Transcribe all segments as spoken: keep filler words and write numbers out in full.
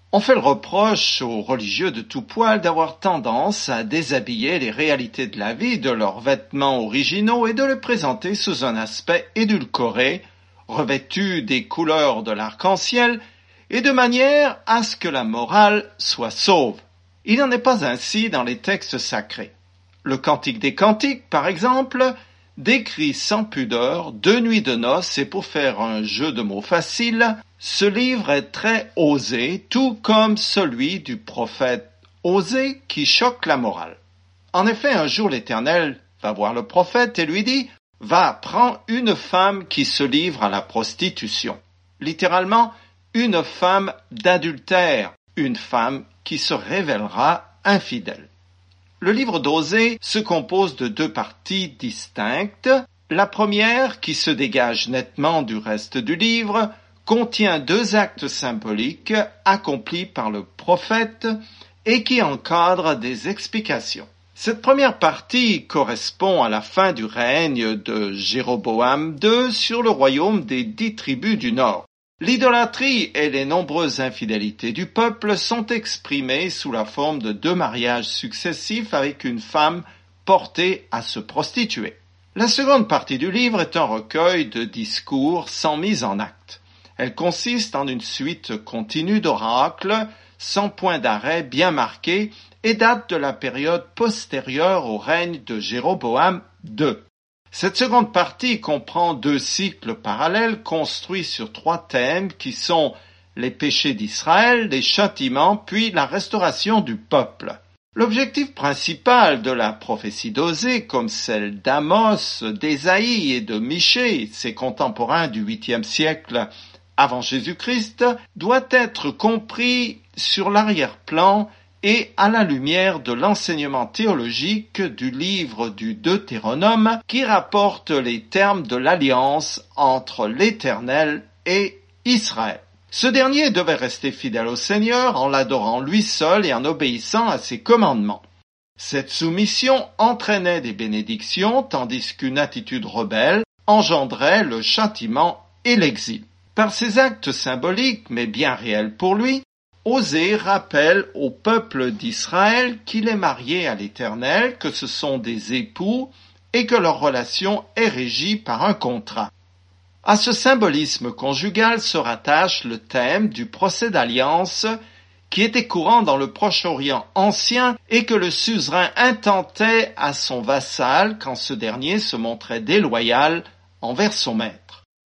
On fait le reproche aux religieux de tout poil d'avoir tendance à déshabiller les réalités de la vie de leurs vêtements originaux et de les présenter sous un aspect édulcoré, revêtu des couleurs de l'arc-en-ciel, et de manière à ce que la morale soit sauve. Il n'en est pas ainsi dans les textes sacrés. Le Cantique des Cantiques, par exemple, décrit sans pudeur deux nuits de noces et pour faire un jeu de mots facile, ce livre est très osé, tout comme celui du prophète Osée qui choque la morale. En effet, un jour l'Éternel va voir le prophète et lui dit « Va, prends une femme qui se livre à la prostitution. » Littéralement, une femme d'adultère, une femme qui se révélera infidèle. Le livre d'Osée se compose de deux parties distinctes. La première, qui se dégage nettement du reste du livre, contient deux actes symboliques accomplis par le prophète et qui encadrent des explications. Cette première partie correspond à la fin du règne de Jéroboam deux sur le royaume des dix tribus du Nord. L'idolâtrie et les nombreuses infidélités du peuple sont exprimées sous la forme de deux mariages successifs avec une femme portée à se prostituer. La seconde partie du livre est un recueil de discours sans mise en acte. Elle consiste en une suite continue d'oracles, sans point d'arrêt bien marqué, et date de la période postérieure au règne de Jéroboam deux. Cette seconde partie comprend deux cycles parallèles construits sur trois thèmes qui sont les péchés d'Israël, les châtiments, puis la restauration du peuple. L'objectif principal de la prophétie d'Osée, comme celle d'Amos, d'Ésaïe et de Michée, ses contemporains du huitième siècle avant Jésus-Christ, doit être compris sur l'arrière-plan et à la lumière de l'enseignement théologique du livre du Deutéronome qui rapporte les termes de l'alliance entre l'Éternel et Israël. Ce dernier devait rester fidèle au Seigneur en l'adorant lui seul et en obéissant à ses commandements. Cette soumission entraînait des bénédictions tandis qu'une attitude rebelle engendrait le châtiment et l'exil. Par ces actes symboliques, mais bien réels pour lui, Osée rappelle au peuple d'Israël qu'il est marié à l'Éternel, que ce sont des époux et que leur relation est régie par un contrat. À ce symbolisme conjugal se rattache le thème du procès d'alliance qui était courant dans le Proche-Orient ancien et que le suzerain intentait à son vassal quand ce dernier se montrait déloyal envers son maître.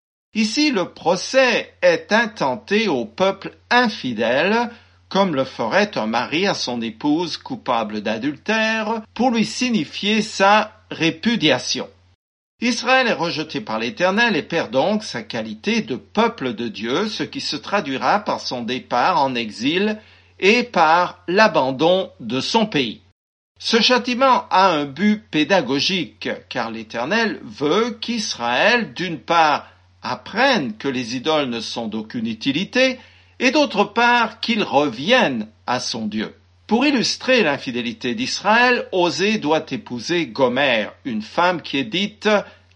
Ici, le procès est intenté au peuple infidèle, comme le ferait un mari à son épouse coupable d'adultère, pour lui signifier sa répudiation. Israël est rejeté par l'Éternel et perd donc sa qualité de peuple de Dieu, ce qui se traduira par son départ en exil et par l'abandon de son pays. Ce châtiment a un but pédagogique, car l'Éternel veut qu'Israël, d'une part, apprennent que les idoles ne sont d'aucune utilité, et d'autre part qu'ils reviennent à son Dieu. Pour illustrer l'infidélité d'Israël, Osée doit épouser Gomère, une femme qui est dite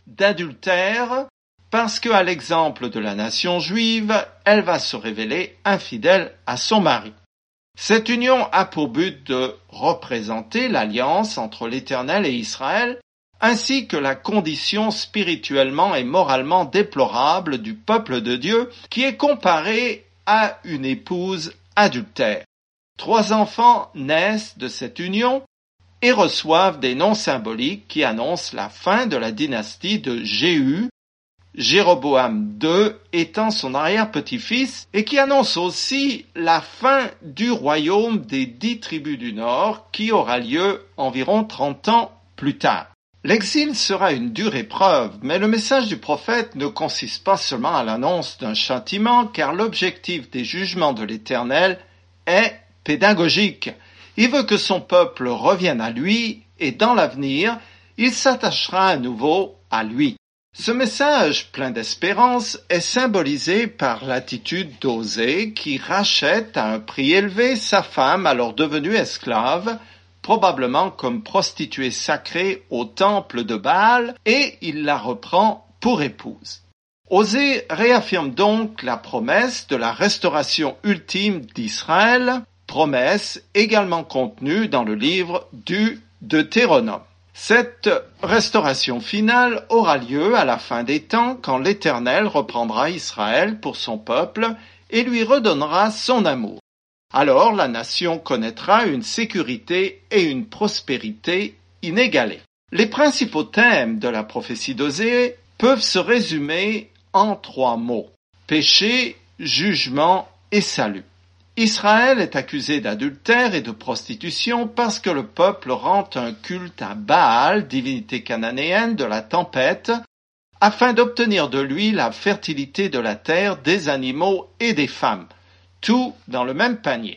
d'adultère, parce qu'à l'exemple de la nation juive, elle va se révéler infidèle à son mari. Cette union a pour but de représenter l'alliance entre l'Éternel et Israël, ainsi que la condition spirituellement et moralement déplorable du peuple de Dieu qui est comparé à une épouse adultère. Trois enfants naissent de cette union et reçoivent des noms symboliques qui annoncent la fin de la dynastie de Jéhu, Jéroboam deux étant son arrière-petit-fils, et qui annoncent aussi la fin du royaume des dix tribus du Nord qui aura lieu environ trente ans plus tard. L'exil sera une dure épreuve, mais le message du prophète ne consiste pas seulement à l'annonce d'un châtiment, car l'objectif des jugements de l'Éternel est pédagogique. Il veut que son peuple revienne à lui, et dans l'avenir, il s'attachera à nouveau à lui. Ce message plein d'espérance est symbolisé par l'attitude d'Osée qui rachète à un prix élevé sa femme alors devenue esclave, probablement comme prostituée sacrée au temple de Baal, et il la reprend pour épouse. Osée réaffirme donc la promesse de la restauration ultime d'Israël, promesse également contenue dans le livre du Deutéronome. Cette restauration finale aura lieu à la fin des temps quand l'Éternel reprendra Israël pour son peuple et lui redonnera son amour. Alors la nation connaîtra une sécurité et une prospérité inégalées. Les principaux thèmes de la prophétie d'Osée peuvent se résumer en trois mots: péché, jugement et salut. Israël est accusé d'adultère et de prostitution parce que le peuple rend un culte à Baal, divinité cananéenne de la tempête, afin d'obtenir de lui la fertilité de la terre, des animaux et des femmes, tout dans le même panier.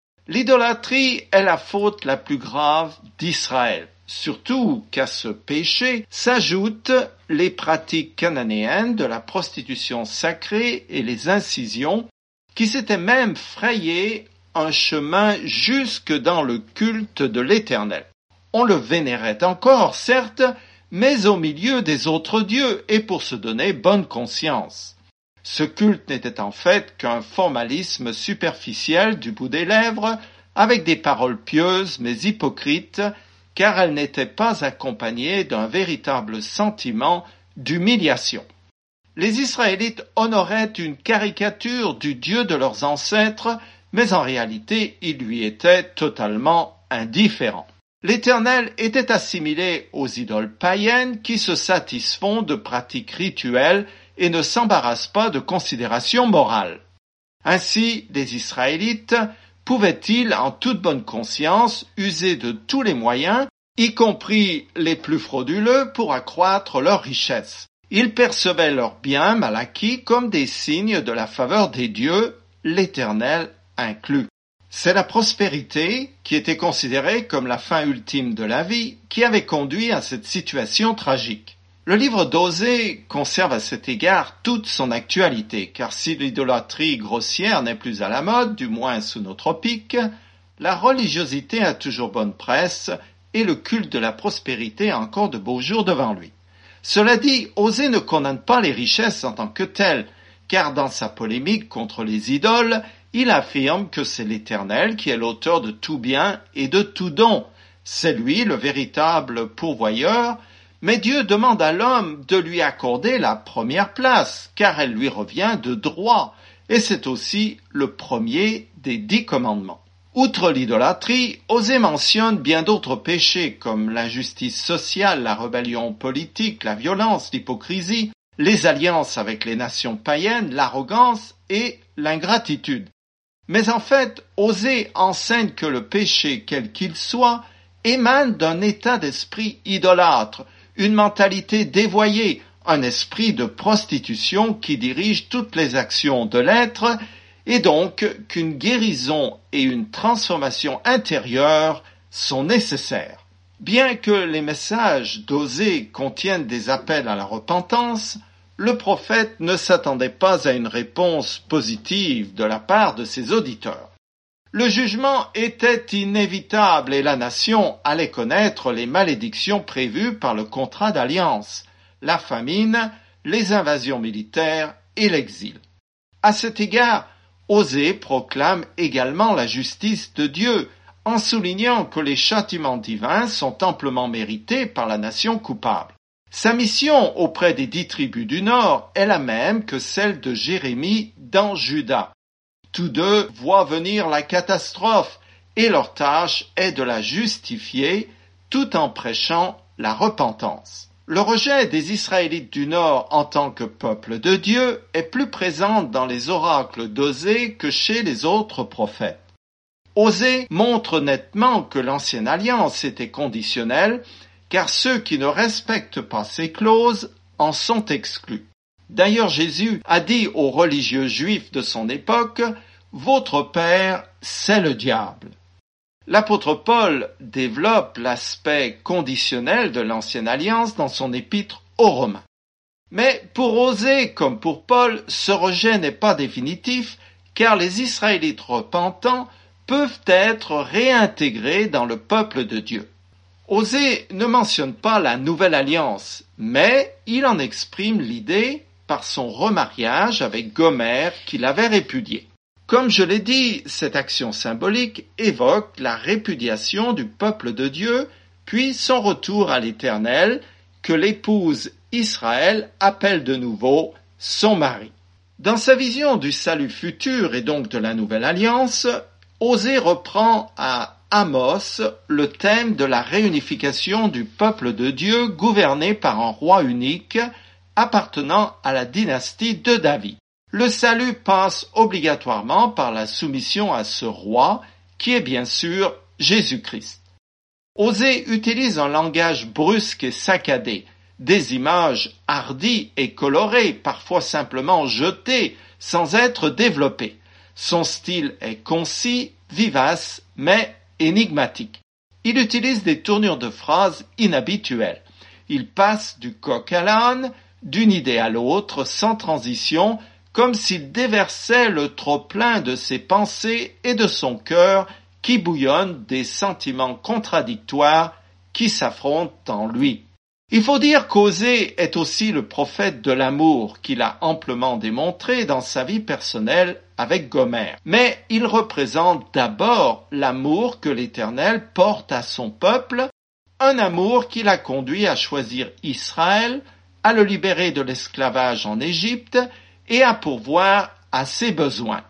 L'idolâtrie est la faute la plus grave d'Israël, surtout qu'à ce péché s'ajoutent les pratiques cananéennes de la prostitution sacrée et les incisions, qui s'étaient même frayé un chemin jusque dans le culte de l'Éternel. On le vénérait encore, certes, mais au milieu des autres dieux et pour se donner bonne conscience. Ce culte n'était en fait qu'un formalisme superficiel du bout des lèvres, avec des paroles pieuses mais hypocrites, car elles n'étaient pas accompagnées d'un véritable sentiment d'humiliation. Les Israélites honoraient une caricature du Dieu de leurs ancêtres, mais en réalité, il lui était totalement indifférent. L'Éternel était assimilé aux idoles païennes qui se satisfont de pratiques rituelles et ne s'embarrassent pas de considérations morales. Ainsi, les Israélites pouvaient-ils, en toute bonne conscience, user de tous les moyens, y compris les plus frauduleux, pour accroître leur richesse. Ils percevaient leurs biens mal acquis comme des signes de la faveur des dieux, l'Éternel inclus. C'est la prospérité, qui était considérée comme la fin ultime de la vie, qui avait conduit à cette situation tragique. Le livre d'Osée conserve à cet égard toute son actualité, car si l'idolâtrie grossière n'est plus à la mode, du moins sous nos tropiques, la religiosité a toujours bonne presse et le culte de la prospérité a encore de beaux jours devant lui. Cela dit, Osée ne condamne pas les richesses en tant que telles, car dans sa polémique contre les idoles, il affirme que c'est l'Éternel qui est l'auteur de tout bien et de tout don. C'est lui le véritable pourvoyeur, mais Dieu demande à l'homme de lui accorder la première place, car elle lui revient de droit, et c'est aussi le premier des dix commandements. Outre l'idolâtrie, Osée mentionne bien d'autres péchés comme l'injustice sociale, la rébellion politique, la violence, l'hypocrisie, les alliances avec les nations païennes, l'arrogance et l'ingratitude. Mais en fait, Osée enseigne que le péché, quel qu'il soit, émane d'un état d'esprit idolâtre, une mentalité dévoyée, un esprit de prostitution qui dirige toutes les actions de l'être, et donc qu'une guérison et une transformation intérieure sont nécessaires. Bien que les messages d'Osée contiennent des appels à la repentance, le prophète ne s'attendait pas à une réponse positive de la part de ses auditeurs. Le jugement était inévitable et la nation allait connaître les malédictions prévues par le contrat d'alliance, la famine, les invasions militaires et l'exil. À cet égard, Osée proclame également la justice de Dieu, en soulignant que les châtiments divins sont amplement mérités par la nation coupable. Sa mission auprès des dix tribus du Nord est la même que celle de Jérémie dans Juda. Tous deux voient venir la catastrophe et leur tâche est de la justifier tout en prêchant la repentance. Le rejet des Israélites du Nord en tant que peuple de Dieu est plus présent dans les oracles d'Osée que chez les autres prophètes. Osée montre nettement que l'ancienne alliance était conditionnelle, car ceux qui ne respectent pas ces clauses en sont exclus. D'ailleurs, Jésus a dit aux religieux juifs de son époque « Votre père, c'est le diable ». L'apôtre Paul développe l'aspect conditionnel de l'ancienne alliance dans son épître aux Romains. Mais pour Osée comme pour Paul, ce rejet n'est pas définitif, car les Israélites repentants peuvent être réintégrés dans le peuple de Dieu. Osée ne mentionne pas la nouvelle alliance, mais il en exprime l'idée par son remariage avec Gomère qu'il avait répudiée. Comme je l'ai dit, cette action symbolique évoque la répudiation du peuple de Dieu, puis son retour à l'Éternel, que l'épouse Israël appelle de nouveau son mari. Dans sa vision du salut futur et donc de la nouvelle alliance, Osée reprend à Amos le thème de la réunification du peuple de Dieu gouverné par un roi unique appartenant à la dynastie de David. Le salut passe obligatoirement par la soumission à ce roi qui est bien sûr Jésus-Christ. Osée utilise un langage brusque et saccadé, des images hardies et colorées, parfois simplement jetées, sans être développées. Son style est concis, vivace, mais énigmatique. Il utilise des tournures de phrases inhabituelles. Il passe du coq à l'âne, d'une idée à l'autre, sans transition, comme s'il déversait le trop-plein de ses pensées et de son cœur qui bouillonnent des sentiments contradictoires qui s'affrontent en lui. Il faut dire qu'Osée est aussi le prophète de l'amour qu'il a amplement démontré dans sa vie personnelle avec Gomère. Mais il représente d'abord l'amour que l'Éternel porte à son peuple, un amour qui l'a conduit à choisir Israël, à le libérer de l'esclavage en Égypte et à pourvoir à ses besoins.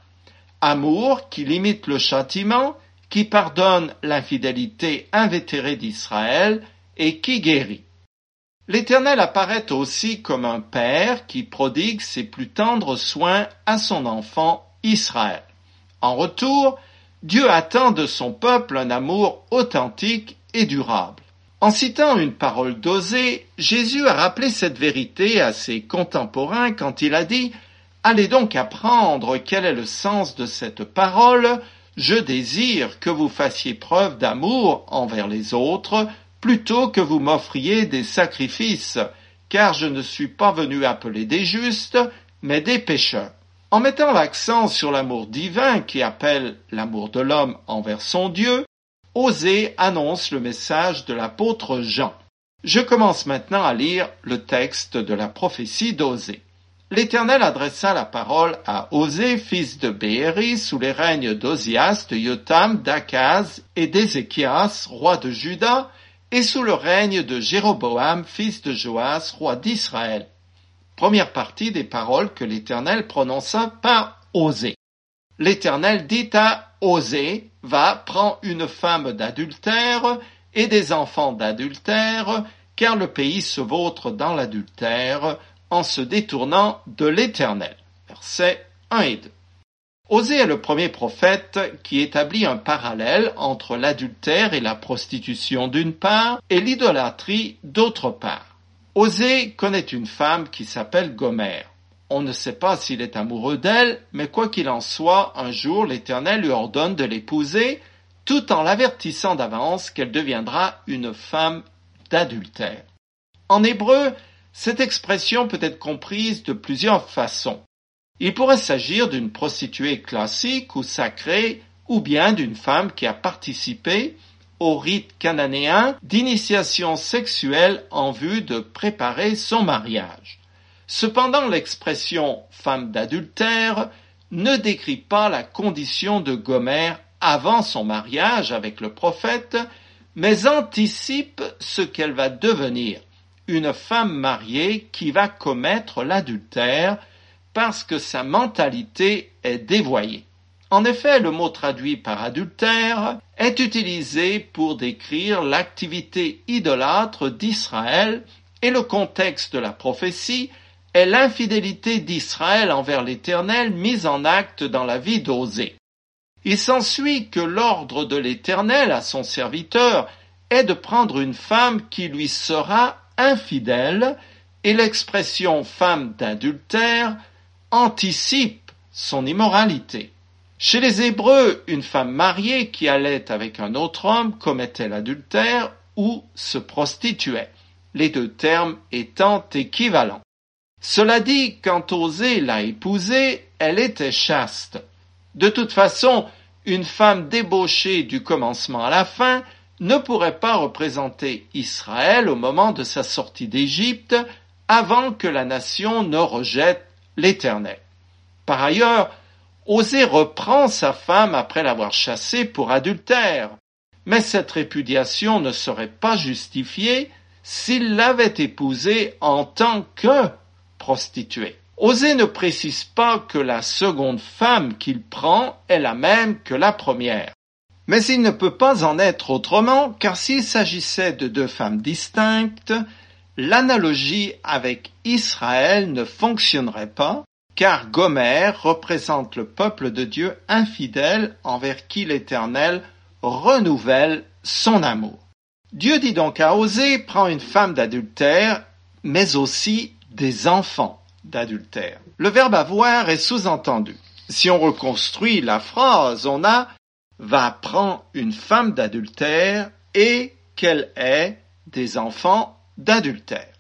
Amour qui limite le châtiment, qui pardonne l'infidélité invétérée d'Israël et qui guérit. L'Éternel apparaît aussi comme un père qui prodigue ses plus tendres soins à son enfant Israël. En retour, Dieu attend de son peuple un amour authentique et durable. En citant une parole d'Osée, Jésus a rappelé cette vérité à ses contemporains quand il a dit « Allez donc apprendre quel est le sens de cette parole, je désire que vous fassiez preuve d'amour envers les autres, plutôt que vous m'offriez des sacrifices, car je ne suis pas venu appeler des justes, mais des pécheurs. » En mettant l'accent sur l'amour divin qui appelle l'amour de l'homme envers son Dieu, Osée annonce le message de l'apôtre Jean. Je commence maintenant à lire le texte de la prophétie d'Osée. L'Éternel adressa la parole à Osée, fils de Béhéri, sous les règnes d'Ozias, de Yotam, d'Akaz et d'Ézéchias, roi de Juda, et sous le règne de Jéroboam, fils de Joas, roi d'Israël. Première partie des paroles que l'Éternel prononça par Osée. L'Éternel dit à Osée, « Va, prends une femme d'adultère et des enfants d'adultère, car le pays se vautre dans l'adultère en se détournant de l'Éternel. » Versets un et deux. Osée est le premier prophète qui établit un parallèle entre l'adultère et la prostitution d'une part et l'idolâtrie d'autre part. Osée connaît une femme qui s'appelle Gomère. On ne sait pas s'il est amoureux d'elle, mais quoi qu'il en soit, un jour l'Éternel lui ordonne de l'épouser, tout en l'avertissant d'avance qu'elle deviendra une femme d'adultère. En hébreu, cette expression peut être comprise de plusieurs façons. Il pourrait s'agir d'une prostituée classique ou sacrée, ou bien d'une femme qui a participé au rite cananéen d'initiation sexuelle en vue de préparer son mariage. Cependant, l'expression « femme d'adultère » ne décrit pas la condition de Gomère avant son mariage avec le prophète, mais anticipe ce qu'elle va devenir, une femme mariée qui va commettre l'adultère parce que sa mentalité est dévoyée. En effet, le mot traduit par adultère est utilisé pour décrire l'activité idolâtre d'Israël et le contexte de la prophétie est l'infidélité d'Israël envers l'Éternel mise en acte dans la vie d'Osée. Il s'ensuit que l'ordre de l'Éternel à son serviteur est de prendre une femme qui lui sera infidèle et l'expression femme d'adultère anticipe son immoralité. Chez les Hébreux, une femme mariée qui allait avec un autre homme commettait l'adultère ou se prostituait, les deux termes étant équivalents. Cela dit, quand Osée l'a épousée, elle était chaste. De toute façon, une femme débauchée du commencement à la fin ne pourrait pas représenter Israël au moment de sa sortie d'Égypte, avant que la nation ne rejette l'Éternel. Par ailleurs, Osée reprend sa femme après l'avoir chassée pour adultère, mais cette répudiation ne serait pas justifiée s'il l'avait épousée en tant que prostituée. Osée ne précise pas que la seconde femme qu'il prend est la même que la première. Mais il ne peut pas en être autrement, car s'il s'agissait de deux femmes distinctes, l'analogie avec Israël ne fonctionnerait pas, car Gomère représente le peuple de Dieu infidèle envers qui l'Éternel renouvelle son amour. Dieu dit donc à Osée, prends une femme d'adultère, mais aussi des enfants d'adultère. Le verbe avoir est sous-entendu. Si on reconstruit la phrase, on a va prendre une femme d'adultère et qu'elle ait des enfants d'adultère.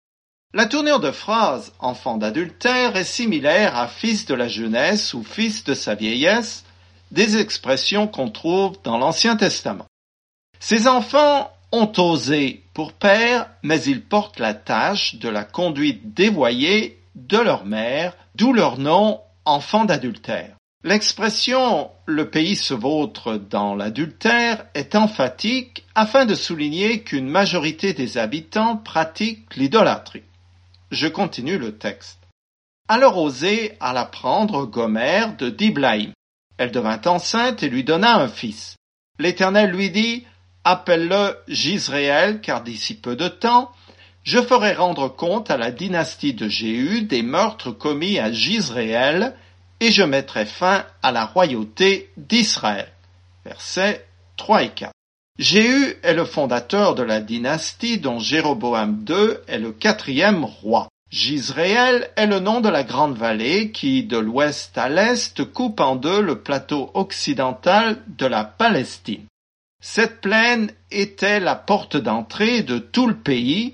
La tournure de phrase enfant d'adultère est similaire à fils de la jeunesse ou fils de sa vieillesse, des expressions qu'on trouve dans l'Ancien Testament. Ces enfants ont Osée pour père, mais ils portent la tâche de la conduite dévoyée de leur mère, d'où leur nom enfant d'adultère. L'expression « le pays se vautre dans l'adultère » est emphatique afin de souligner qu'une majorité des habitants pratiquent l'idolâtrie. Je continue le texte. Alors Osée alla prendre Gomère de Diblaïm. Elle devint enceinte et lui donna un fils. L'Éternel lui dit « Appelle-le Jizréel, car d'ici peu de temps, je ferai rendre compte à la dynastie de Jéhu des meurtres commis à Jizréel, et je mettrai fin à la royauté d'Israël. » Versets trois et quatre. Jéhu est le fondateur de la dynastie dont Jéroboam deux est le quatrième roi. Jizréel est le nom de la grande vallée qui, de l'ouest à l'est, coupe en deux le plateau occidental de la Palestine. Cette plaine était la porte d'entrée de tout le pays.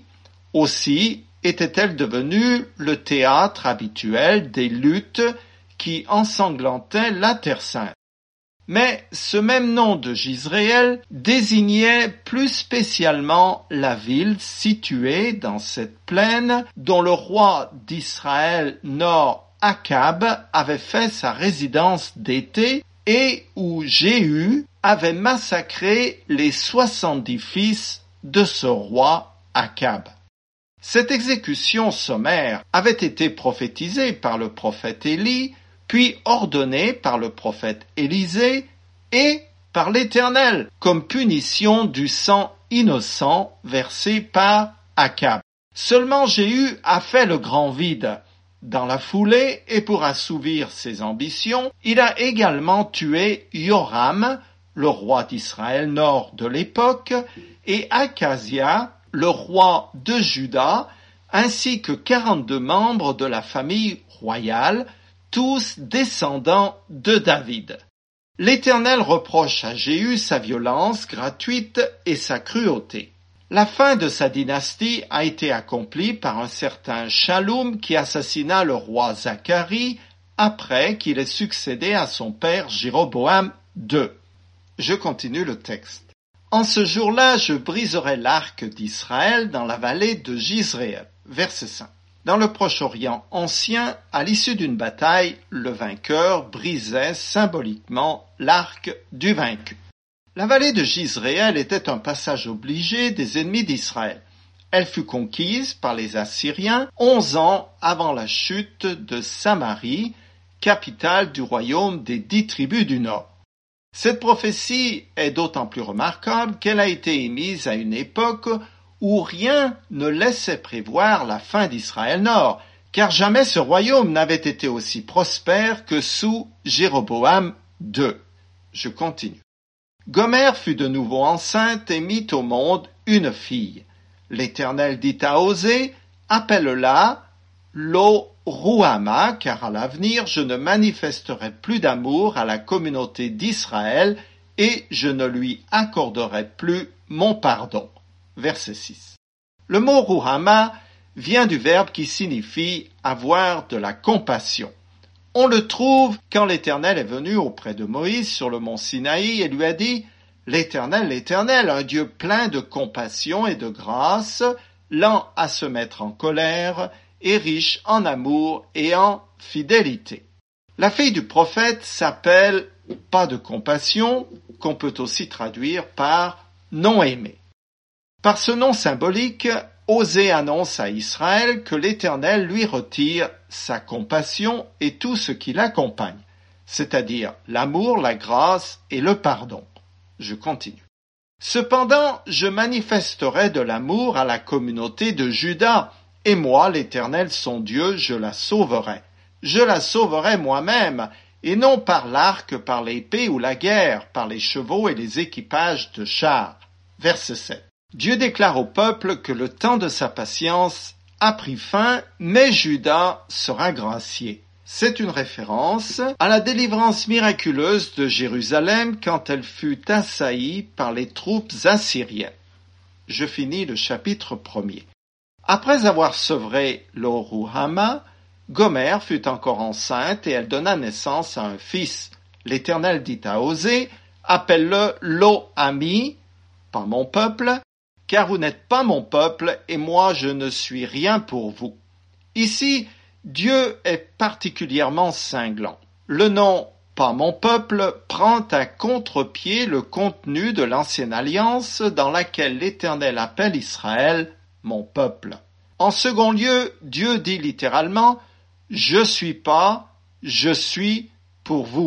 Aussi était-elle devenue le théâtre habituel des luttes qui ensanglantait la Terre sainte. Mais ce même nom de Jizréel désignait plus spécialement la ville située dans cette plaine dont le roi d'Israël Nord Akab avait fait sa résidence d'été et où Jéhu avait massacré les soixante-dix fils de ce roi Akab. Cette exécution sommaire avait été prophétisée par le prophète Élie, puis ordonnée par le prophète Élisée et par l'Éternel comme punition du sang innocent versé par Akab. Seulement Jéhu a fait le grand vide. Dans la foulée, et pour assouvir ses ambitions, il a également tué Yoram, le roi d'Israël nord de l'époque, et Akazia, le roi de Juda, ainsi que quarante-deux membres de la famille royale, tous descendants de David. L'Éternel reproche à Jéhu sa violence gratuite et sa cruauté. La fin de sa dynastie a été accomplie par un certain Shaloum qui assassina le roi Zacharie après qu'il ait succédé à son père Jéroboam deux. Je continue le texte. En ce jour-là, je briserai l'arc d'Israël dans la vallée de Jizréel. Verset cinq. Dans le Proche-Orient ancien, à l'issue d'une bataille, le vainqueur brisait symboliquement l'arc du vaincu. La vallée de Jizréel était un passage obligé des ennemis d'Israël. Elle fut conquise par les Assyriens onze ans avant la chute de Samarie, capitale du royaume des dix tribus du Nord. Cette prophétie est d'autant plus remarquable qu'elle a été émise à une époque où rien ne laissait prévoir la fin d'Israël Nord, car jamais ce royaume n'avait été aussi prospère que sous Jéroboam deux. Je continue. Gomère fut de nouveau enceinte et mit au monde une fille. L'Éternel dit à Osée, appelle-la Lo-Ruhama, car à l'avenir je ne manifesterai plus d'amour à la communauté d'Israël et je ne lui accorderai plus mon pardon. Verset six. Le mot Ruhama vient du verbe qui signifie avoir de la compassion. On le trouve quand l'Éternel est venu auprès de Moïse sur le mont Sinaï et lui a dit « L'Éternel, l'Éternel, un Dieu plein de compassion et de grâce, lent à se mettre en colère et riche en amour et en fidélité. La fille du prophète s'appelle pas de compassion, qu'on peut aussi traduire par non aimé. Par ce nom symbolique, Osée annonce à Israël que l'Éternel lui retire sa compassion et tout ce qui l'accompagne, c'est-à-dire l'amour, la grâce et le pardon. Je continue. Cependant, je manifesterai de l'amour à la communauté de Juda, et moi, l'Éternel son Dieu, je la sauverai. Je la sauverai moi-même, et non par l'arc, par l'épée ou la guerre, par les chevaux et les équipages de chars. Verset sept. Dieu déclare au peuple que le temps de sa patience a pris fin, mais Juda sera gracié. C'est une référence à la délivrance miraculeuse de Jérusalem quand elle fut assaillie par les troupes assyriennes. Je finis le chapitre premier. Après avoir sevré Lo-Ruhamah, Gomer fut encore enceinte et elle donna naissance à un fils. L'Éternel dit à Osée, « Appelle-le Lo-Ami, pas mon peuple, car vous n'êtes pas mon peuple et moi je ne suis rien pour vous. » Ici, Dieu est particulièrement cinglant. Le nom « pas mon peuple » prend à contre-pied le contenu de l'ancienne alliance dans laquelle l'Éternel appelle Israël « mon peuple ». En second lieu, Dieu dit littéralement « je suis pas, je suis pour vous ».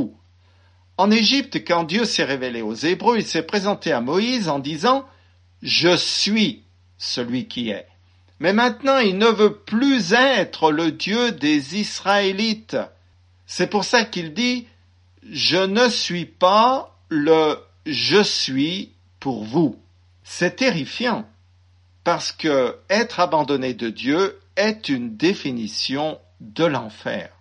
En Égypte, quand Dieu s'est révélé aux Hébreux, il s'est présenté à Moïse en disant « je suis celui qui est ». Mais maintenant, il ne veut plus être le Dieu des Israélites. C'est pour ça qu'il dit « je ne suis pas le « je suis pour vous ». C'est terrifiant, parce que être abandonné de Dieu est une définition de l'enfer.